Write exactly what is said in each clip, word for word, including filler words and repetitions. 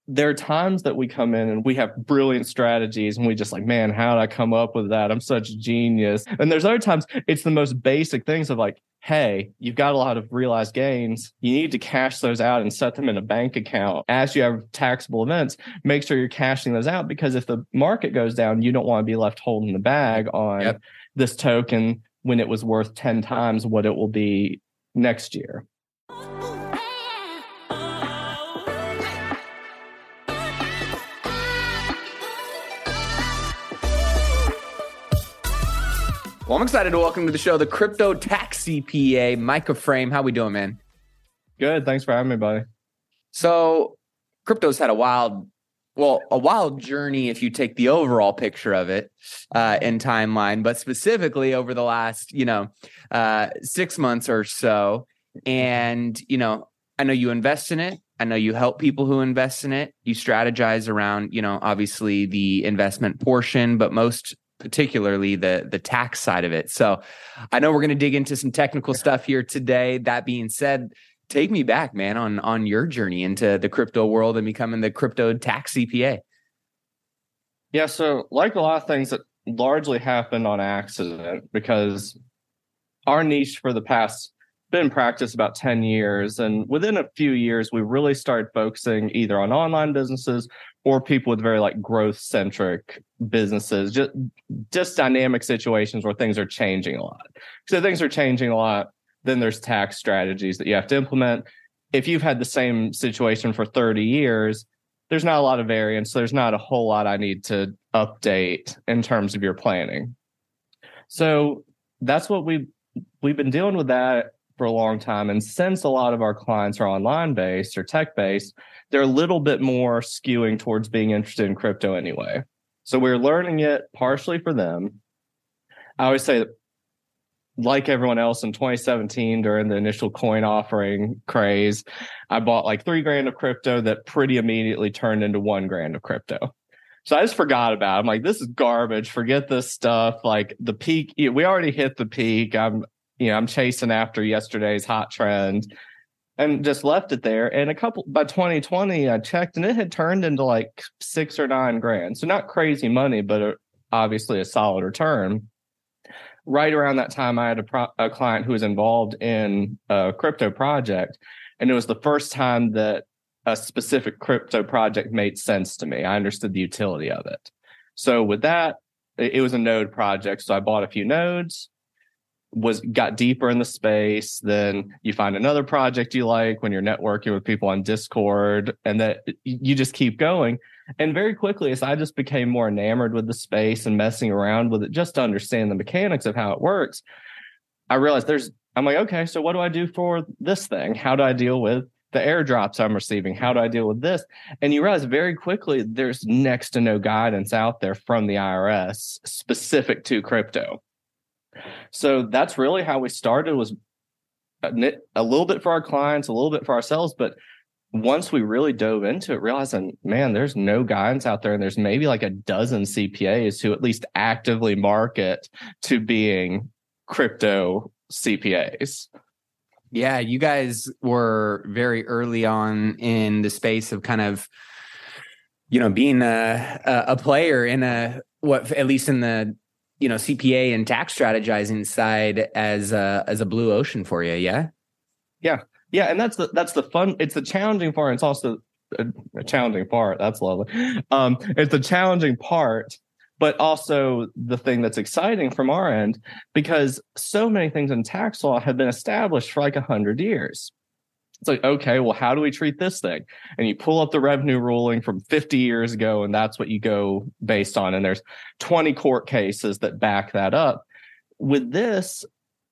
there are times that we come in and we have brilliant strategies and we just like, man, how did I come up with that? I'm such a genius. And there's other times it's the most basic things of like, hey, you've got a lot of realized gains. You need to cash those out and set them in a bank account. As you have taxable events, make sure you're cashing those out, because if the market goes down, you don't want to be left holding the bag on yep. this token when it was worth ten times what it will be next year. Well, I'm excited to welcome to the show the Crypto Tax C P A, Micah Frame. How we doing, man? Good. Thanks for having me, buddy. So crypto's had a wild, well, a wild journey if you take the overall picture of it uh, in timeline, but specifically over the last, you know, uh, six months or so. And, you know, I know you invest in it. I know you help people who invest in it. You strategize around, you know, obviously the investment portion, but most particularly the the tax side of it. So I know we're going to dig into some technical stuff here today. That being said, take me back, man, on on your journey into the crypto world and becoming the crypto tax C P A. Yeah, so like a lot of things that largely happened on accident, because our niche for the past been in practice about ten years. And within a few years, we really started focusing either on online businesses or people with very like growth centric businesses, just, just dynamic situations where things are changing a lot. So things are changing a lot. Then there's tax strategies that you have to implement. If you've had the same situation for thirty years, there's not a lot of variance. So there's not a whole lot I need to update in terms of your planning. So that's what we've, we've been dealing with that for a long time. And since a lot of our clients are online based or tech based, they're a little bit more skewing towards being interested in crypto anyway. So we're learning it partially for them. I always say that, like everyone else in twenty seventeen during the initial coin offering craze, I bought like three grand of crypto that pretty immediately turned into one grand of crypto. So I just forgot about it. I'm like, this is garbage. Forget this stuff. Like the peak, we already hit the peak. I'm, you know, I'm chasing after yesterday's hot trend. And just left it there. And a couple by twenty twenty, I checked and it had turned into like six or nine grand. So not crazy money, but a, obviously a solid return. Right around that time, I had a, pro, a client who was involved in a crypto project. And it was the first time that a specific crypto project made sense to me. I understood the utility of it. So with that, it, it was a node project. So I bought a few nodes. Was got deeper in the space. Then you find another project you like when you're networking with people on Discord, and that you just keep going. And very quickly, as I just became more enamored with the space and messing around with it, just to understand the mechanics of how it works, I realized there's, I'm like, okay, so what do I do for this thing? How do I deal with the airdrops I'm receiving? How do I deal with this? And you realize very quickly, there's next to no guidance out there from the I R S specific to crypto. So that's really how we started, was a little bit for our clients, a little bit for ourselves. But once we really dove into it, realizing, man, there's no guidance out there. And there's maybe like a dozen C P As who at least actively market to being crypto C P As. Yeah, you guys were very early on in the space of kind of, you know, being a, a player in a, what, at least in the, you know, C P A and tax strategizing side as a, as a blue ocean for you. Yeah. Yeah. Yeah. And that's the, that's the fun. It's the challenging part. It's also a, a challenging part. That's lovely. Um, it's the challenging part, but also the thing that's exciting from our end, because so many things in tax law have been established for like a hundred years. It's like, okay, well, how do we treat this thing? And you pull up the revenue ruling from fifty years ago, and that's what you go based on. And there's twenty court cases that back that up. With this,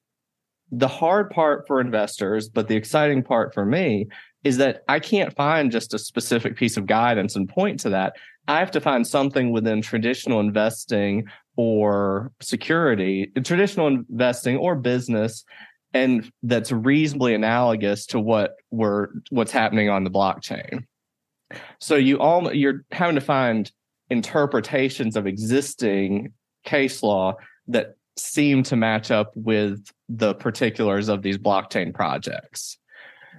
the hard part for investors, but the exciting part for me, is that I can't find just a specific piece of guidance and point to that. I have to find something within traditional investing or security, traditional investing or business, and that's reasonably analogous to what we're what's happening on the blockchain. So you all you're having to find interpretations of existing case law that seem to match up with the particulars of these blockchain projects.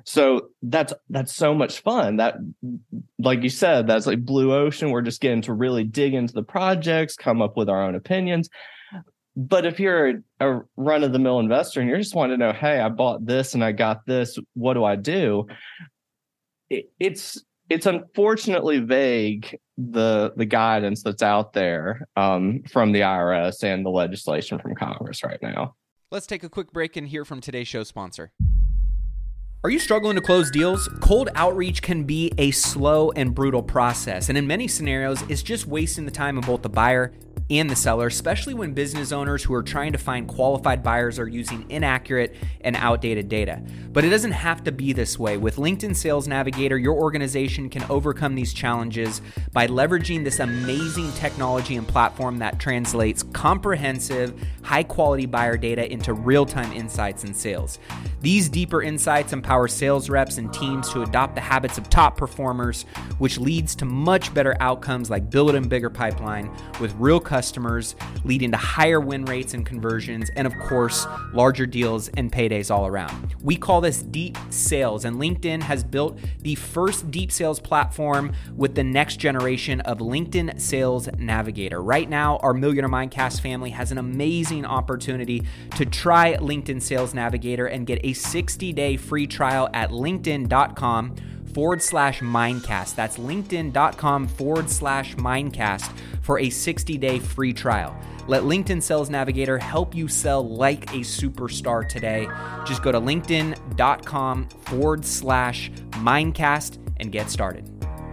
So that's that's so much fun. That, like you said, that's like blue ocean. We're just getting to really dig into the projects, come up with our own opinions. But if you're a, a run-of-the-mill investor and you're just wanting to know, hey, I bought this and I got this, what do I do? It, it's it's unfortunately vague, the the guidance that's out there um, from the I R S and the legislation from Congress right now. Let's take a quick break and hear from today's show sponsor. Are you struggling to close deals? Cold outreach can be a slow and brutal process, and in many scenarios, it's just wasting the time of both the buyer and the seller, especially when business owners who are trying to find qualified buyers are using inaccurate and outdated data. But it doesn't have to be this way. With LinkedIn Sales Navigator, your organization can overcome these challenges by leveraging this amazing technology and platform that translates comprehensive, high-quality buyer data into real-time insights in sales. These deeper insights empower sales reps and teams to adopt the habits of top performers, which leads to much better outcomes like building a bigger pipeline with real customers, leading to higher win rates and conversions, and of course, larger deals and paydays all around. We call this deep sales, and LinkedIn has built the first deep sales platform with the next generation of LinkedIn Sales Navigator. Right now, our Millionaire Mindcast family has an amazing opportunity to try LinkedIn Sales Navigator and get a sixty-day free trial at linkedin.com forward slash Mindcast. That's linkedin.com forward slash Mindcast for a sixty-day free trial. Let LinkedIn Sales Navigator help you sell like a superstar today. Just go to linkedin.com forward slash Mindcast and get started.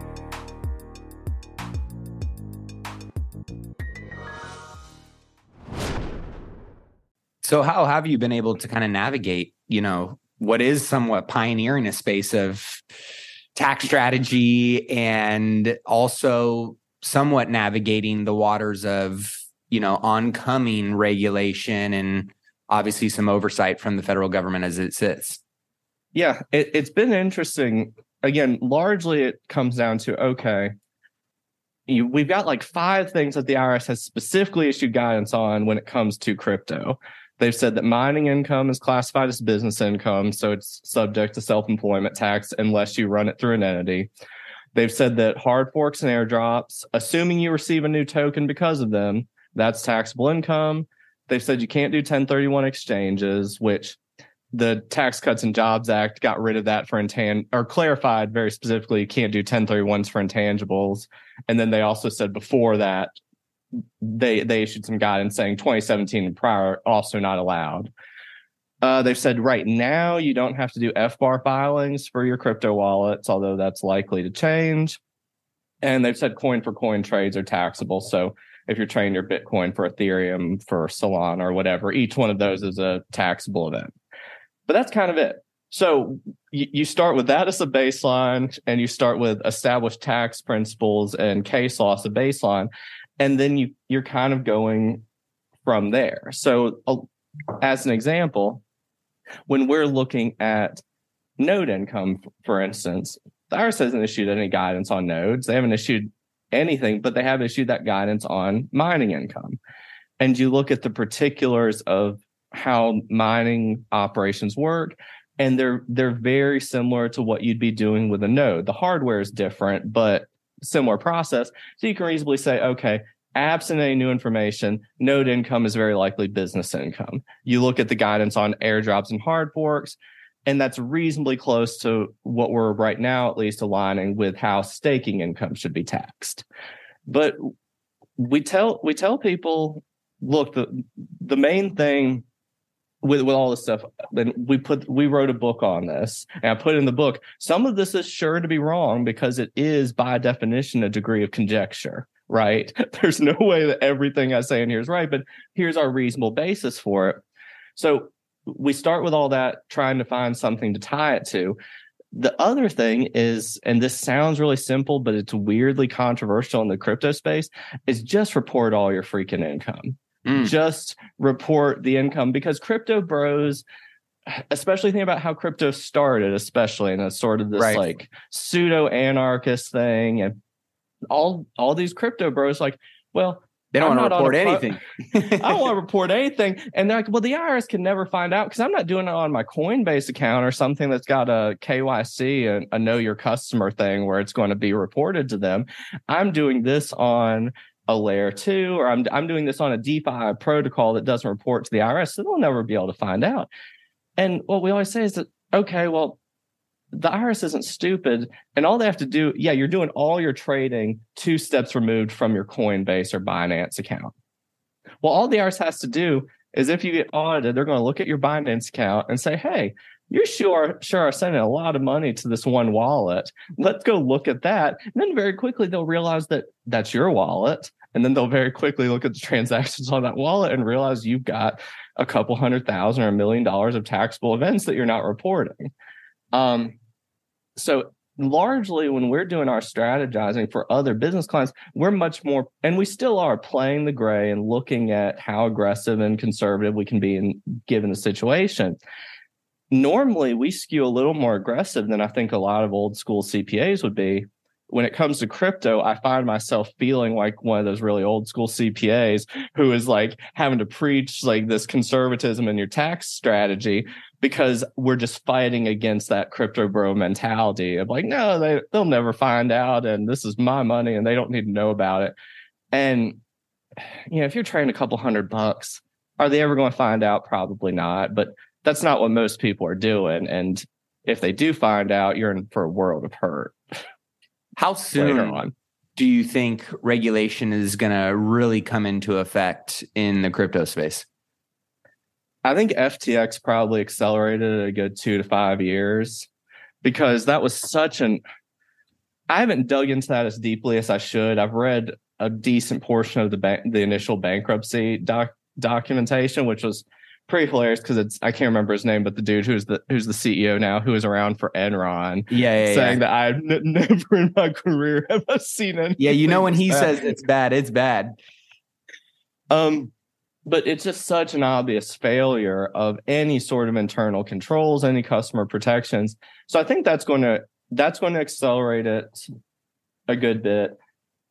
So how have you been able to kind of navigate, you know, what is somewhat pioneering a space of tax strategy and also somewhat navigating the waters of, you know, oncoming regulation and obviously some oversight from the federal government as it sits? Yeah, it, it's been interesting. Again, largely it comes down to, okay, you, we've got like five things that the I R S has specifically issued guidance on when it comes to crypto. They've said that mining income is classified as business income, so it's subject to self-employment tax unless you run it through an entity. They've said that hard forks and airdrops, assuming you receive a new token because of them, that's taxable income. They've said you can't do ten thirty-one exchanges, which the Tax Cuts and Jobs Act got rid of that for intan or clarified very specifically, you can't do ten thirty-ones for intangibles. And then they also said before that, they they issued some guidance saying twenty seventeen and prior also not allowed. Uh, they've said right now you don't have to do F B A R filings for your crypto wallets, although that's likely to change. And they've said coin for coin trades are taxable. So if you're trading your Bitcoin for Ethereum, for Solana or whatever, each one of those is a taxable event. But that's kind of it. So you, you start with that as a baseline, and you start with established tax principles and case law as a baseline. And then you, you're kind of going from there. So uh, as an example, when we're looking at node income, for instance, the I R S hasn't issued any guidance on nodes. They haven't issued anything, but they have issued that guidance on mining income. And you look at the particulars of how mining operations work, and they're they're very similar to what you'd be doing with a node. The hardware is different, but similar process. So you can reasonably say, okay, absent any new information, node income is very likely business income. You look at the guidance on airdrops and hard forks, and that's reasonably close to what we're right now, at least aligning with how staking income should be taxed. But we tell we tell people, look, the the main thing with with all this stuff, then we put we wrote a book on this, and I put in the book, some of this is sure to be wrong because it is by definition a degree of conjecture, right? There's no way that everything I say in here is right, but here's our reasonable basis for it. So we start with all that, trying to find something to tie it to. The other thing is, and this sounds really simple, but it's weirdly controversial in the crypto space, is just report all your freaking income. Mm. Just report the income, because crypto bros, especially think about how crypto started, especially in a sort of this right. like pseudo anarchist thing, and all all these crypto bros like, well, They don't I'm want to not on report a pro- anything. I don't want to report anything. And they're like, well, the I R S can never find out because I'm not doing it on my Coinbase account or something that's got a K Y C, a, a know your customer thing where it's going to be reported to them. I'm doing this on a layer two, or I'm I'm doing this on a DeFi protocol that doesn't report to the I R S, so they'll never be able to find out. And what we always say is that, okay, well, the I R S isn't stupid, and all they have to do, yeah, you're doing all your trading two steps removed from your Coinbase or Binance account. Well, all the I R S has to do is if you get audited, they're going to look at your Binance account and say, hey, you sure, sure are sending a lot of money to this one wallet. Let's go look at that. And then very quickly, they'll realize that that's your wallet. And then they'll very quickly look at the transactions on that wallet and realize you've got a couple hundred thousand or a million dollars of taxable events that you're not reporting. Um, so largely when we're doing our strategizing for other business clients, we're much more, and we still are playing the gray and looking at how aggressive and conservative we can be in given the situation. Normally we skew a little more aggressive than I think a lot of old school C P As would be. When it comes to crypto, I find myself feeling like one of those really old school C P As who is like having to preach like this conservatism in your tax strategy because we're just fighting against that crypto bro mentality of like, no, they, they'll never find out. And this is my money and they don't need to know about it. And, you know, if you're trading a couple hundred bucks, are they ever going to find out? Probably not. But that's not what most people are doing. And if they do find out, you're in for a world of hurt. How soon do you think regulation is going to really come into effect in the crypto space? I think F T X probably accelerated a good two to five years because that was such an... I haven't dug into that as deeply as I should. I've read a decent portion of the ba- the initial bankruptcy doc- documentation, which was pretty hilarious because it's I can't remember his name, but the dude who's the who's the C E O now, who was around for Enron, yeah, yeah saying yeah. that I've n- never in my career have I seen anything. Yeah, you know when he bad. says it's bad, it's bad. Um, but it's just such an obvious failure of any sort of internal controls, any customer protections. So I think that's going to that's going to accelerate it a good bit,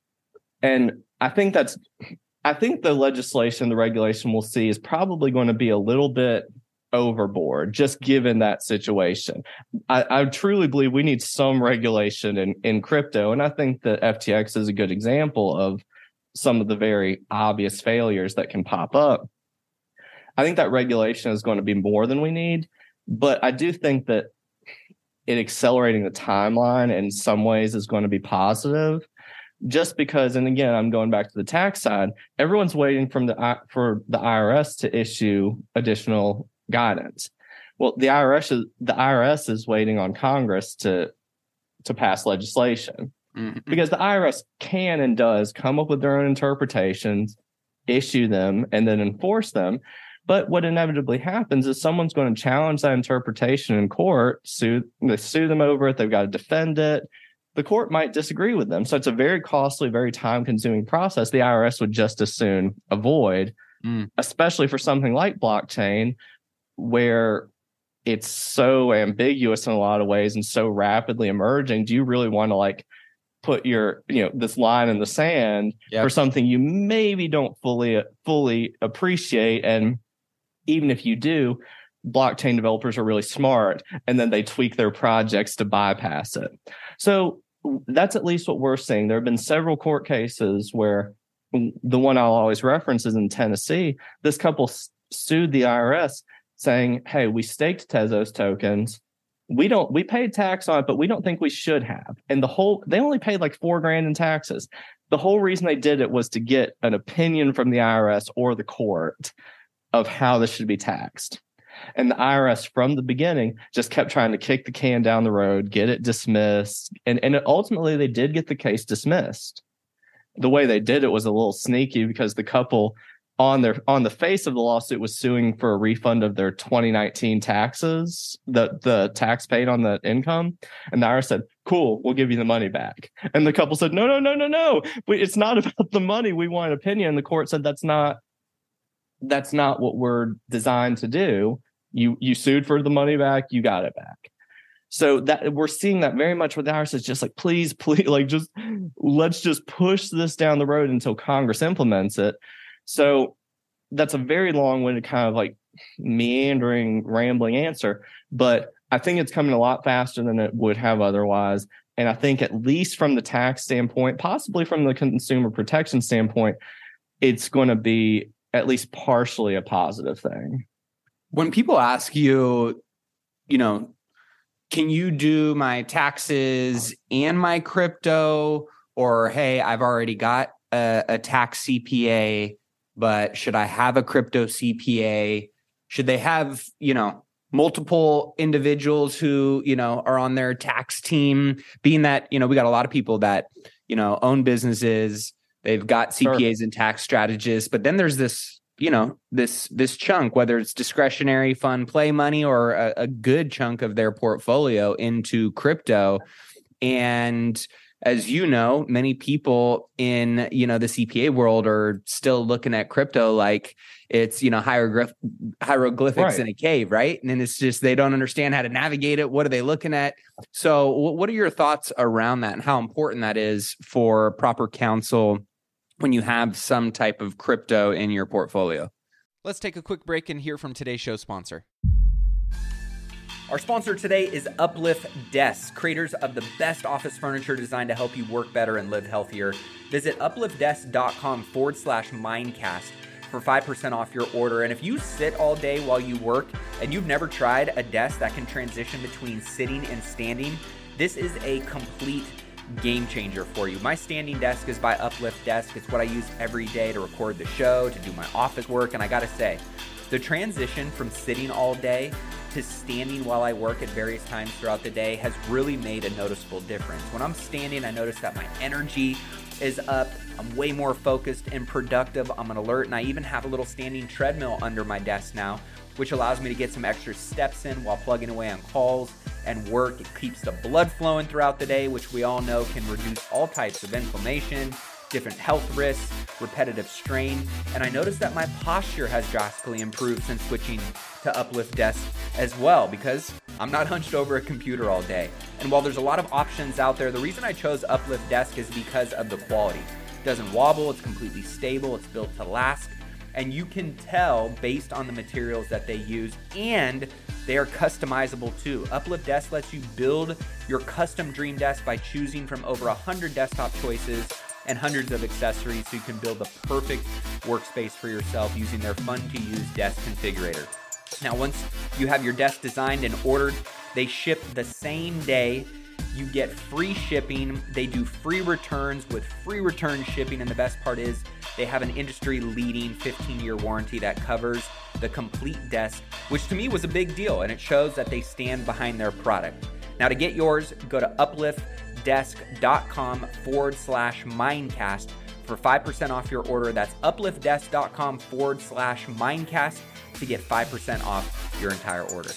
and I think that's. I think the legislation, the regulation we'll see is probably going to be a little bit overboard, just given that situation. I, I truly believe we need some regulation in, in crypto. And I think that F T X is a good example of some of the very obvious failures that can pop up. I think that regulation is going to be more than we need. But I do think that it accelerating the timeline in some ways is going to be positive. Just because, and again, I'm going back to the tax side, everyone's waiting from the for the I R S to issue additional guidance. Well, the I R S is, the I R S is waiting on Congress to to pass legislation mm-hmm. because the I R S can and does come up with their own interpretations, issue them, and then enforce them. But what inevitably happens is someone's going to challenge that interpretation in court, sue they sue them over it. They've got to defend it. The court might disagree with them. So it's a very costly, very time-consuming process the I R S would just as soon avoid, mm. especially for something like blockchain, where it's so ambiguous in a lot of ways and so rapidly emerging. Do you really want to like put your, you know, this line in the sand yep. for something you maybe don't fully, fully appreciate? And even if you do, blockchain developers are really smart, and then they tweak their projects to bypass it. So that's at least what we're seeing. There have been several court cases where the one I'll always reference is in Tennessee. This couple sued the I R S saying, hey, we staked Tezos tokens. We don't, we paid tax on it, but we don't think we should have. And the whole, they only paid like four grand in taxes. The whole reason they did it was to get an opinion from the I R S or the court of how this should be taxed. And the I R S from the beginning just kept trying to kick the can down the road, get it dismissed. And, and ultimately they did get the case dismissed. The way they did it was a little sneaky because the couple on their on the face of the lawsuit was suing for a refund of their twenty nineteen taxes, the, the tax paid on the income. And the I R S said, cool, we'll give you the money back. And the couple said, no, no, no, no, no. It's not about the money. We want an opinion. And the court said, that's not, that's not what we're designed to do. You you sued for the money back, you got it back. So that we're seeing that very much with ours. It's just like, please, please, like just let's just push this down the road until Congress implements it. So that's a very long-winded kind of like meandering, rambling answer. But I think it's coming a lot faster than it would have otherwise. And I think at least from the tax standpoint, possibly from the consumer protection standpoint, it's going to be at least partially a positive thing. When people ask you, you know, can you do my taxes and my crypto? Or, hey, I've already got a, a tax C P A, but should I have a crypto C P A? Should they have, you know, multiple individuals who, you know, are on their tax team? Being that, you know, we got a lot of people that, you know, own businesses, they've got C P As Sure. and tax strategists, but then there's this, you know, this this chunk, whether it's discretionary fun play money or a, a good chunk of their portfolio into crypto. And as you know, many people in, you know, the C P A world are still looking at crypto like it's, you know, hieroglyph- hieroglyphics Right. in a cave, right? And then it's just they don't understand how to navigate it. What are they looking at? So what are your thoughts around that and how important that is for proper counsel when you have some type of crypto in your portfolio? Let's take a quick break and hear from today's show sponsor. Our sponsor today is Uplift Desks, creators of the best office furniture designed to help you work better and live healthier. Visit upliftdesk.com forward slash mindcast for five percent off your order. And if you sit all day while you work and you've never tried a desk that can transition between sitting and standing, this is a complete game changer for you. My standing desk is by Uplift Desk. It's what I use every day to record the show, to do my office work. And I gotta say, the transition from sitting all day to standing while I work at various times throughout the day has really made a noticeable difference. When I'm standing, I notice that my energy is up. I'm way more focused and productive. I'm an alert, and I even have a little standing treadmill under my desk now, which allows me to get some extra steps in while plugging away on calls and work. It keeps the blood flowing throughout the day, which we all know can reduce all types of inflammation, different health risks, repetitive strain. And I noticed that my posture has drastically improved since switching to Uplift Desk as well, because I'm not hunched over a computer all day. And while there's a lot of options out there, the reason I chose Uplift Desk is because of the quality. It doesn't wobble, it's completely stable, it's built to last. And you can tell based on the materials that they use, and they are customizable too. Uplift Desk lets you build your custom dream desk by choosing from over one hundred desktop choices and hundreds of accessories so you can build the perfect workspace for yourself using their fun-to-use desk configurator. Now, once you have your desk designed and ordered, they ship the same day. You get free shipping. They do free returns with free return shipping. And the best part is they have an industry-leading fifteen-year warranty that covers the complete desk, which to me was a big deal. And it shows that they stand behind their product. Now, to get yours, go to upliftdesk.com forward slash mindcast for five percent off your order. That's upliftdesk.com forward slash mindcast to get five percent off your entire order.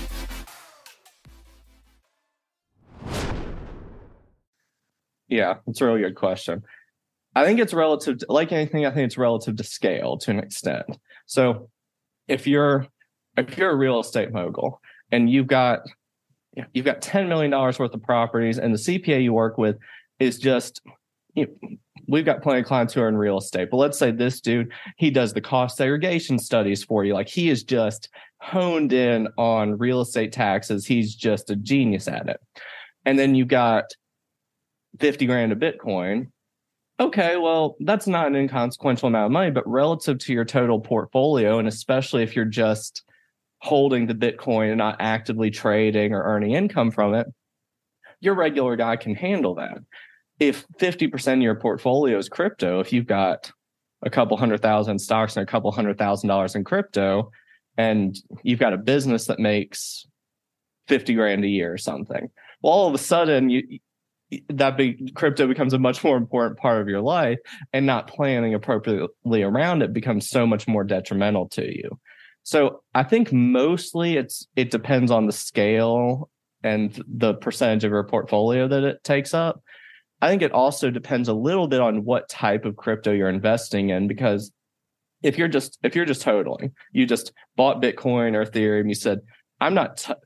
Yeah, it's a really good question. I think it's relative to, like anything, I think it's relative to scale to an extent. So if you're if you're a real estate mogul and you've got you've got ten million dollars worth of properties and the C P A you work with is just, you know, we've got plenty of clients who are in real estate, but let's say this dude, he does the cost segregation studies for you. Like he is just honed in on real estate taxes. He's just a genius at it. And then you got fifty grand of Bitcoin. Okay, well, that's not an inconsequential amount of money, but relative to your total portfolio, and especially if you're just holding the Bitcoin and not actively trading or earning income from it, your regular guy can handle that. If fifty percent of your portfolio is crypto, if you've got a couple hundred thousand stocks and a couple hundred thousand dollars in crypto, and you've got a business that makes fifty grand a year or something, well, all of a sudden you that big crypto becomes a much more important part of your life, and not planning appropriately around it becomes so much more detrimental to you. So I think mostly it's it depends on the scale and the percentage of your portfolio that it takes up. I think it also depends a little bit on what type of crypto you're investing in, because if you're just if you're just hodling, you just bought Bitcoin or Ethereum, you said, I'm not t-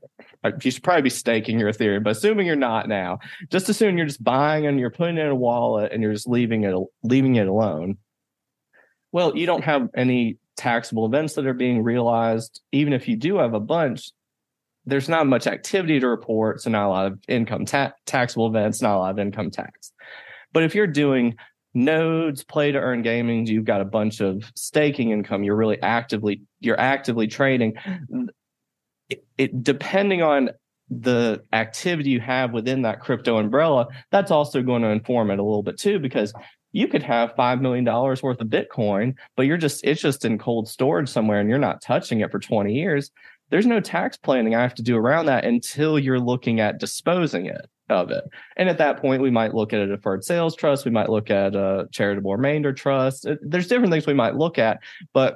you should probably be staking your Ethereum, but assuming you're not now, just assume you're just buying and you're putting it in a wallet and you're just leaving it leaving it alone. Well, you don't have any taxable events that are being realized. Even if you do have a bunch, there's not much activity to report, so not a lot of income ta- taxable events, not a lot of income tax. But if you're doing nodes, play to earn gaming, you've got a bunch of staking income, you're really actively you're actively trading. It, it depending on the activity you have within that crypto umbrella, that's also going to inform it a little bit too, because you could have five million dollars worth of Bitcoin, but you're just it's just in cold storage somewhere and you're not touching it for twenty years. There's no tax planning I have to do around that until you're looking at disposing it of it. And at that point, we might look at a deferred sales trust. We might look at a charitable remainder trust. There's different things we might look at, but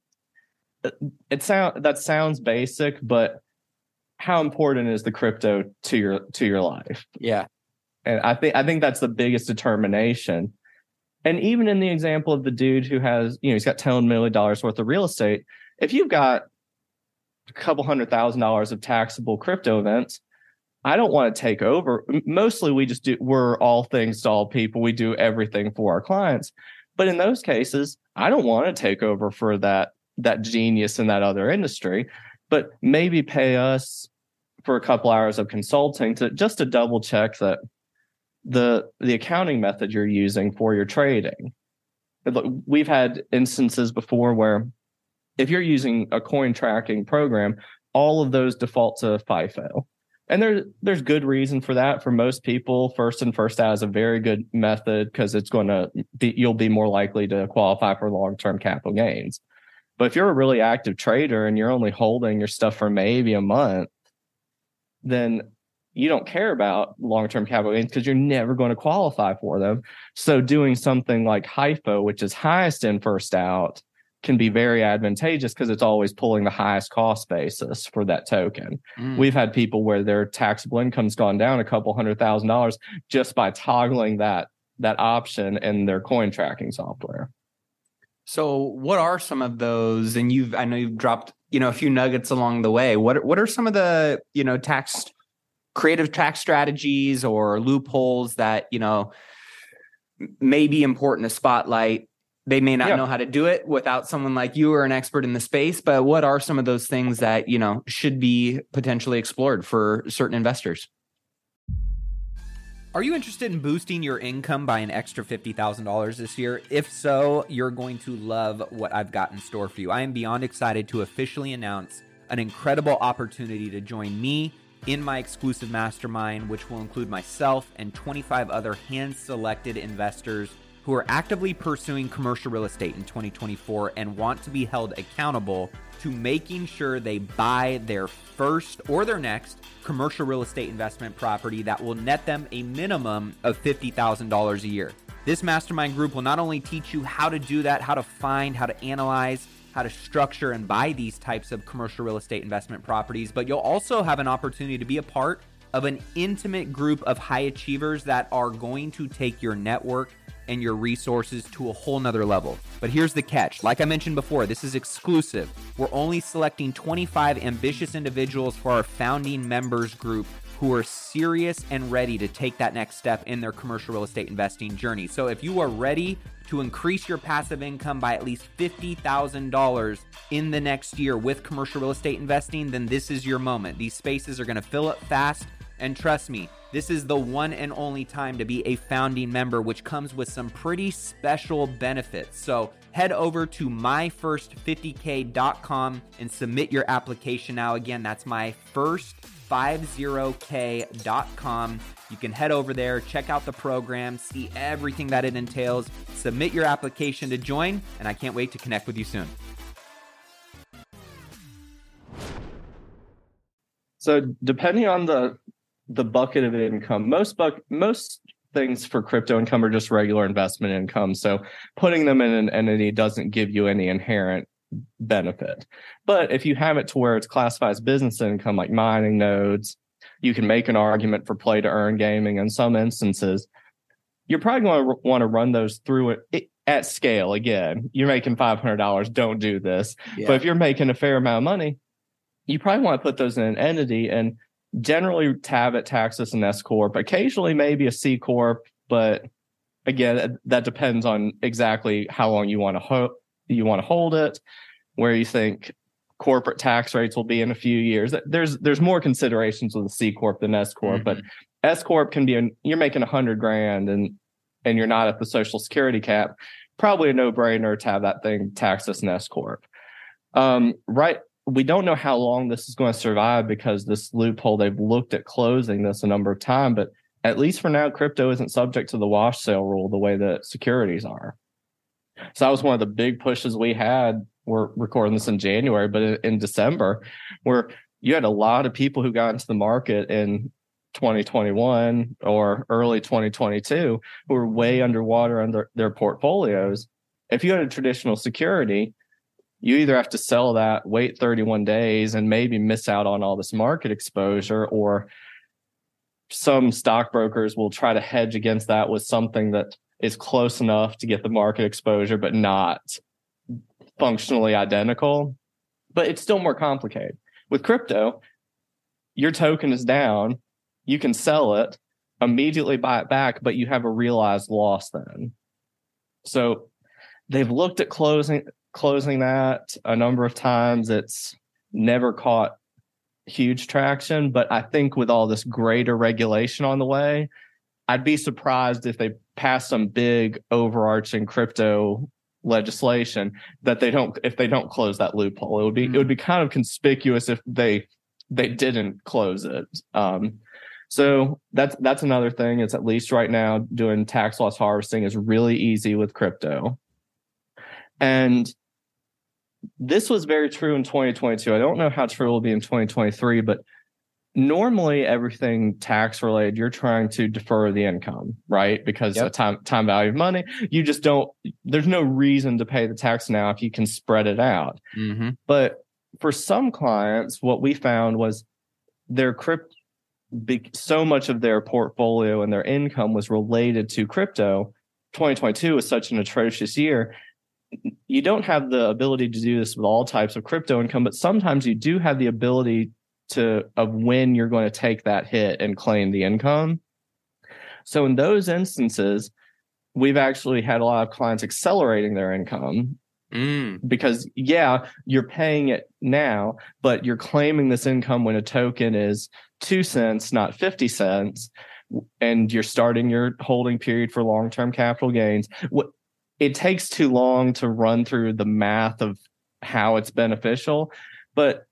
it sound that sounds basic, but how important is the crypto to your to your life? Yeah. And I think I think that's the biggest determination. And even in the example of the dude who has, you know, he's got ten million dollars worth of real estate, if you've got a couple hundred thousand dollars of taxable crypto events, I don't want to take over. Mostly we just do, we're all things to all people. We do everything for our clients. But in those cases, I don't want to take over for that, that genius in that other industry, but maybe pay us for a couple hours of consulting to just to double check that the, the accounting method you're using for your trading. We've had instances before where if you're using a coin tracking program, all of those default to FIFO. And there, there's good reason for that. For most people, first in, first out is a very good method because it's going to be, you'll be more likely to qualify for long-term capital gains. But if you're a really active trader and you're only holding your stuff for maybe a month, then you don't care about long-term capital gains because you're never going to qualify for them. So doing something like H I F O, which is highest in, first out, can be very advantageous because it's always pulling the highest cost basis for that token. Mm. We've had people where their taxable income's gone down a couple hundred thousand dollars just by toggling that that option in their coin tracking software. So what are some of those? And you've I know you've dropped, you know, a few nuggets along the way. What what are some of the, you know, tax creative tax strategies or loopholes that, you know, may be important to spotlight? They may not yeah. know how to do it without someone like you or an expert in the space, but what are some of those things that, you know, should be potentially explored for certain investors? Are you interested in boosting your income by an extra fifty thousand dollars this year? If so, you're going to love what I've got in store for you. I am beyond excited to officially announce an incredible opportunity to join me in my exclusive mastermind, which will include myself and twenty-five other hand-selected investors who are actively pursuing commercial real estate in twenty twenty-four and want to be held accountable to making sure they buy their first or their next commercial real estate investment property that will net them a minimum of fifty thousand dollars a year. This mastermind group will not only teach you how to do that, how to find, how to analyze, how to structure and buy these types of commercial real estate investment properties, but you'll also have an opportunity to be a part of an intimate group of high achievers that are going to take your network and your resources to a whole nother level. But here's the catch. Like I mentioned before, this is exclusive. We're only selecting twenty-five ambitious individuals for our founding members group who are serious and ready to take that next step in their commercial real estate investing journey. So if you are ready to increase your passive income by at least fifty thousand dollars in the next year with commercial real estate investing, then this is your moment. These spaces are going to fill up fast. And trust me, this is the one and only time to be a founding member, which comes with some pretty special benefits. So head over to my first fifty k dot com and submit your application now. Again, that's my first fifty k dot com. You can head over there, check out the program, see everything that it entails, submit your application to join, and I can't wait to connect with you soon. So depending on the the bucket of income, most buck most things for crypto income are just regular investment income. So putting them in an entity doesn't give you any inherent benefit. But if you have it to where it's classified as business income, like mining nodes, you can make an argument for play to earn gaming. In some instances, you're probably going to want to run those through it, it at scale. Again, you're making five hundred dollars. Don't do this. Yeah. But if you're making a fair amount of money, you probably want to put those in an entity and generally Tabit, Taxus, and S Corp. Occasionally, maybe a C Corp, but again, that depends on exactly how long you want to ho- you want to hold it, where you think corporate tax rates will be in a few years. There's there's more considerations with a C Corp than S Corp, mm-hmm. but S Corp can be, an, you're making a hundred grand and and you're not at the Social Security cap. Probably a no-brainer to have that thing taxed as an S Corp. Um, right. We don't know how long this is going to survive because this loophole, they've looked at closing this a number of times, but at least for now, crypto isn't subject to the wash sale rule the way that securities are. So that was one of the big pushes we had. We're recording this in January, but in, in December, where you had a lot of people who got into the market in twenty twenty-one or early twenty twenty-two who were way underwater under their portfolios. If you had a traditional security, you either have to sell that, wait thirty-one days, and maybe miss out on all this market exposure, or some stockbrokers will try to hedge against that with something that is close enough to get the market exposure, but not functionally identical. But it's still more complicated. With crypto, your token is down. You can sell it, immediately buy it back, but you have a realized loss then. So they've looked at closing closing that a number of times. It's never caught huge traction, but I think with all this greater regulation on the way, I'd be surprised if they pass some big overarching crypto legislation that they don't if they don't close that loophole. It would be mm-hmm. it would be kind of conspicuous if they they didn't close it. Um, so that's that's another thing. It's at least right now doing tax loss harvesting is really easy with crypto. And this was very true in twenty twenty-two. I don't know how true it will be in twenty twenty-three, but normally everything tax related, you're trying to defer the income, right? Because yep. of time time value of money, you just don't, there's no reason to pay the tax now if you can spread it out. Mm-hmm. But for some clients, what we found was their crypto, so much of their portfolio and their income was related to crypto. twenty twenty-two was such an atrocious year. You don't have the ability to do this with all types of crypto income, but sometimes you do have the ability to of when you're going to take that hit and claim the income. So in those instances, we've actually had a lot of clients accelerating their income mm. because, yeah, you're paying it now, but you're claiming this income when a token is two cents, not fifty cents, and you're starting your holding period for long-term capital gains. What It takes too long to run through the math of how it's beneficial, but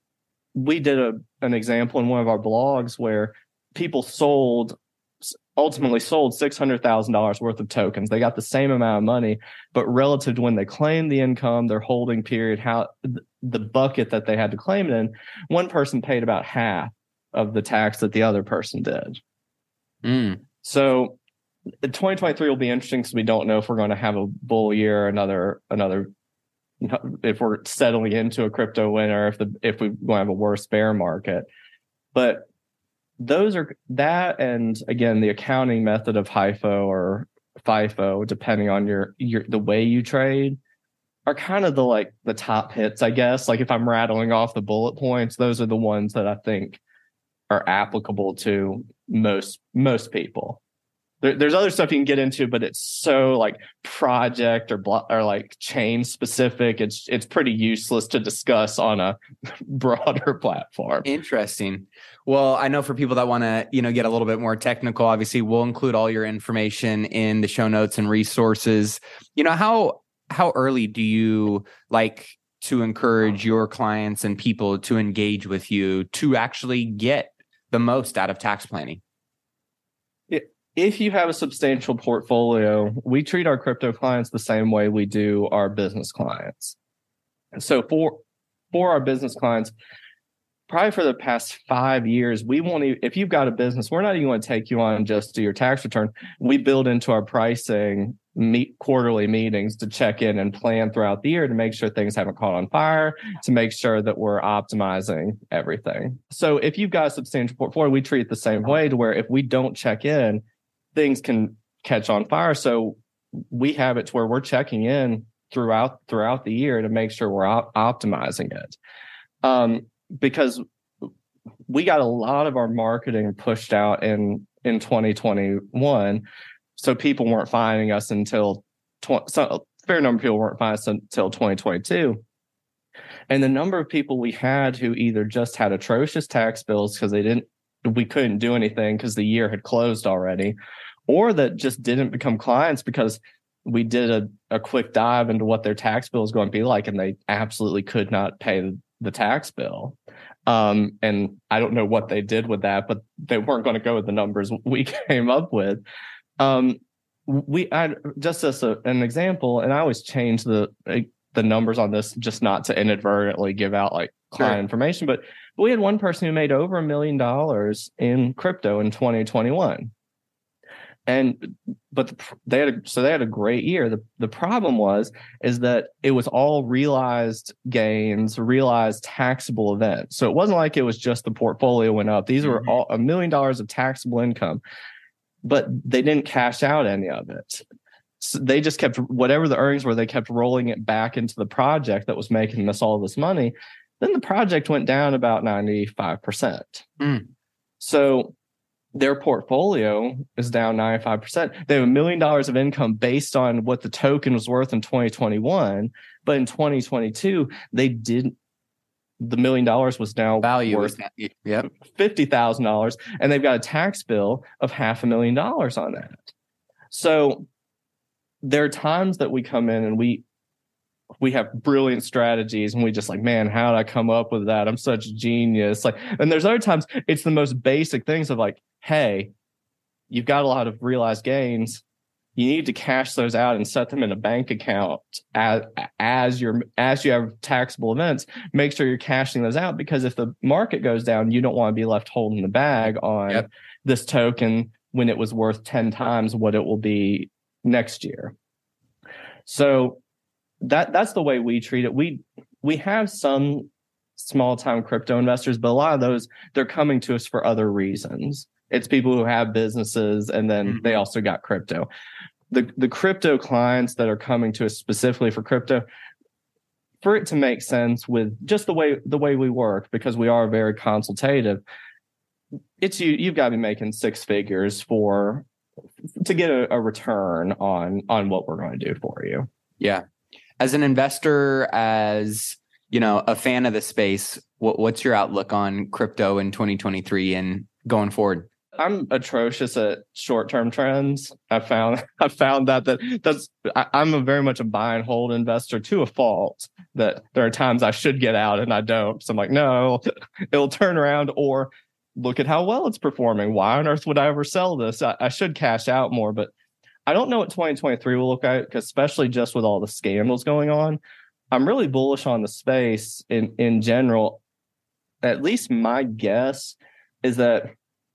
we did a an example in one of our blogs where people sold, ultimately sold six hundred thousand dollars worth of tokens. They got the same amount of money, but relative to when they claimed the income, their holding period, how the bucket that they had to claim it in, one person paid about half of the tax that the other person did. Mm. So twenty twenty-three will be interesting because we don't know if we're going to have a bull year, another another if we're settling into a crypto winter, if the if we're going to have a worse bear market. But those are that, and again, the accounting method of H I F O or FIFO, depending on your your the way you trade, are kind of the like the top hits, I guess. Like if I'm rattling off the bullet points, those are the ones that I think are applicable to most most people. There, there's other stuff you can get into, but it's so like project or blo- or like chain specific. It's it's pretty useless to discuss on a broader platform. Interesting. Well, I know for people that want to, you know, get a little bit more technical, obviously we'll include all your information in the show notes and resources. You know, how how early do you like to encourage your clients and people to engage with you to actually get the most out of tax planning? If you have a substantial portfolio, we treat our crypto clients the same way we do our business clients. So for for our business clients, probably for the past five years, we won't even, if you've got a business, we're not even going to take you on just to your tax return. We build into our pricing meet quarterly meetings to check in and plan throughout the year to make sure things haven't caught on fire, to make sure that we're optimizing everything. So if you've got a substantial portfolio, we treat it the same way, to where if we don't check in, things can catch on fire. So we have it to where we're checking in throughout throughout the year to make sure we're op- optimizing it. Um, because we got a lot of our marketing pushed out in in twenty twenty-one, so people weren't finding us until tw- so a fair number of people weren't finding us until twenty twenty-two. And the number of people we had who either just had atrocious tax bills because they didn't, we couldn't do anything because the year had closed already, or that just didn't become clients because we did a, a quick dive into what their tax bill is going to be like, and they absolutely could not pay the tax bill. Um, and I don't know what they did with that, but they weren't going to go with the numbers we came up with. Um, we I, just as a, an example, and I always change the the numbers on this just not to inadvertently give out like client sure. information, but, but we had one person who made over a million dollars in crypto in twenty twenty-one. And but the, they had a, so they had a great year. The the problem was is that it was all realized gains, realized taxable events. So it wasn't like it was just the portfolio went up. These mm-hmm. were all a million dollars of taxable income, but they didn't cash out any of it. So they just kept whatever the earnings were. They kept rolling it back into the project that was making us all this money. Then the project went down about ninety-five percent. Mm. So their portfolio is down ninety-five percent. They have a million dollars of income based on what the token was worth in twenty twenty-one. But in twenty twenty-two, they didn't, the million dollars was now value worth yep. fifty thousand dollars. And they've got a tax bill of half a million dollars on that. So there are times that we come in and we, we have brilliant strategies and we just like, man, how did I come up with that? I'm such a genius. Like, and there's other times it's the most basic things of like, hey, you've got a lot of realized gains. You need to cash those out and set them in a bank account as as you're as you have taxable events. Make sure you're cashing those out, because if the market goes down, you don't want to be left holding the bag on yep. this token when it was worth ten times what it will be next year. So that that's the way we treat it. We we have some small time crypto investors, but a lot of those, they're coming to us for other reasons. It's people who have businesses and then mm-hmm. they also got crypto. The the crypto clients that are coming to us specifically for crypto, for it to make sense with just the way the way we work, because we are very consultative, it's you you've got to be making six figures for to get a, a return on on what we're going to do for you. Yeah. As an investor, as you know, a fan of the space, what, what's your outlook on crypto in twenty twenty-three and going forward? I'm atrocious at short-term trends. I found I found that that that's I, I'm a very much a buy and hold investor to a fault. That there are times I should get out and I don't. So I'm like, no, it'll turn around, or look at how well it's performing. Why on earth would I ever sell this? I, I should cash out more, but I don't know what twenty twenty-three will look like, especially just with all the scandals going on. I'm really bullish on the space in, in general. At least my guess is that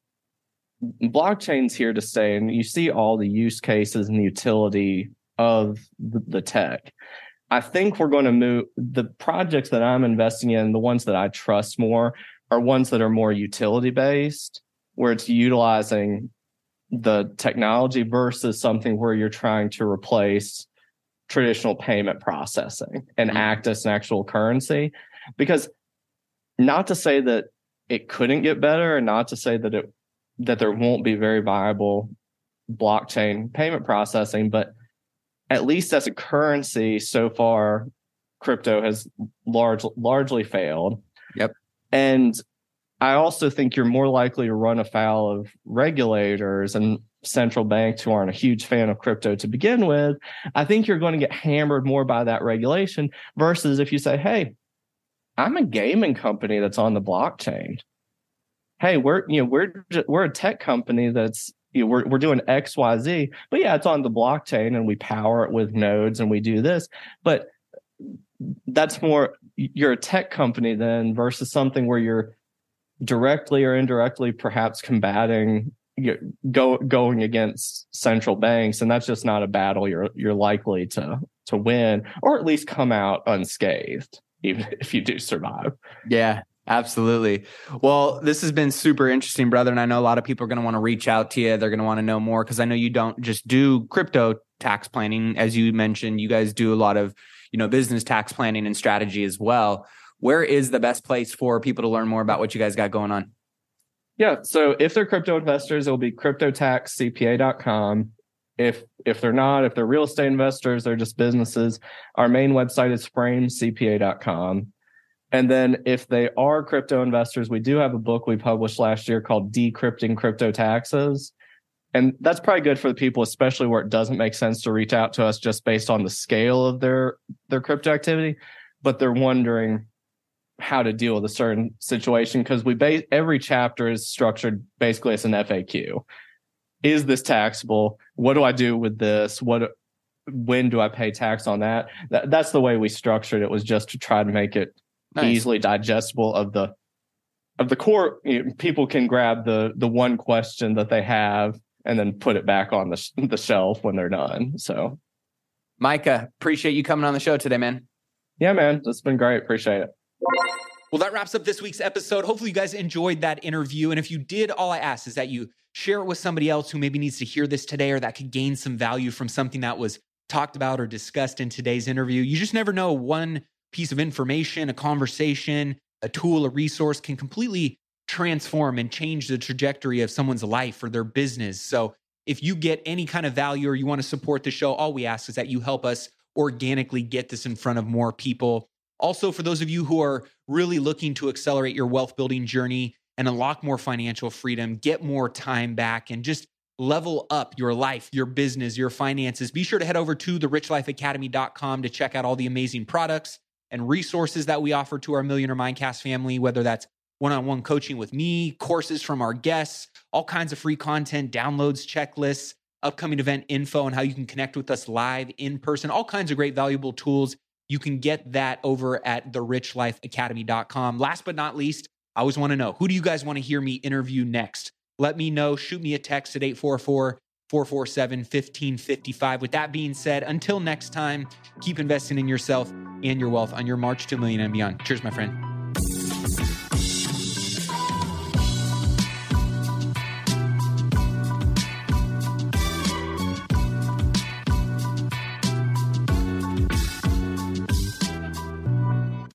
blockchain's here to stay, and you see all the use cases and the utility of the, the tech. I think we're going to move the projects that I'm investing in, the ones that I trust more, are ones that are more utility based, where it's utilizing the technology versus something where you're trying to replace traditional payment processing and mm-hmm. act as an actual currency. Because not to say that it couldn't get better, and not to say that it that there won't be very viable blockchain payment processing, but at least as a currency, so far, crypto has large, largely failed. Yep. And I also think you're more likely to run afoul of regulators and central banks who aren't a huge fan of crypto to begin with. I think you're going to get hammered more by that regulation versus if you say, hey, I'm a gaming company that's on the blockchain. Hey, we're you know we're we're a tech company that's you know, we're we're doing X, Y, Z, but yeah, it's on the blockchain and we power it with nodes and we do this. But that's more, you're a tech company then versus something where you're directly or indirectly perhaps combating you know, go going against central banks, and that's just not a battle you're you're likely to to win, or at least come out unscathed, even if you do survive. Yeah. Absolutely. Well, this has been super interesting, brother. And I know a lot of people are going to want to reach out to you. They're going to want to know more, because I know you don't just do crypto tax planning. As you mentioned, you guys do a lot of, you know, business tax planning and strategy as well. where is the best place for people to learn more about what you guys got going on? Yeah. So if they're crypto investors, it'll be crypto tax c p a dot com. If if they're not, if they're real estate investors, they're just businesses, our main website is frame c p a dot com. And then if they are crypto investors, we do have a book we published last year called Decrypting Crypto Taxes. And that's probably good for the people, especially where it doesn't make sense to reach out to us just based on the scale of their, their crypto activity, but they're wondering how to deal with a certain situation, because we base every chapter is structured basically as an F A Q. Is this taxable? What do I do with this? What, when do I pay tax on that? that that's the way we structured it, was just to try to make it nice, easily digestible of the of the core. You know, people can grab the the one question that they have and then put it back on the the shelf when they're done. So, Micah, appreciate you coming on the show today, man. Yeah, man, it's been great. Appreciate it. Well, that wraps up this week's episode. Hopefully you guys enjoyed that interview. And if you did, all I ask is that you share it with somebody else who maybe needs to hear this today, or that could gain some value from something that was talked about or discussed in today's interview. You just never know. One piece of information, a conversation, a tool, a resource can completely transform and change the trajectory of someone's life or their business. So if you get any kind of value or you want to support the show, all we ask is that you help us organically get this in front of more people. Also, for those of you who are really looking to accelerate your wealth building journey and unlock more financial freedom, get more time back, and just level up your life, your business, your finances, be sure to head over to the rich life academy dot com to check out all the amazing products and resources that we offer to our Millionaire Mindcast family, whether that's one-on-one coaching with me, courses from our guests, all kinds of free content, downloads, checklists, upcoming event info, and how you can connect with us live in person, all kinds of great valuable tools. You can get that over at the rich life academy dot com. Last but not least, I always want to know, who do you guys want to hear me interview next? Let me know. Shoot me a text at eight four four, four four seven, one five five five. With that being said, until next time, keep investing in yourself and your wealth on your march to a million and beyond. Cheers, my friend.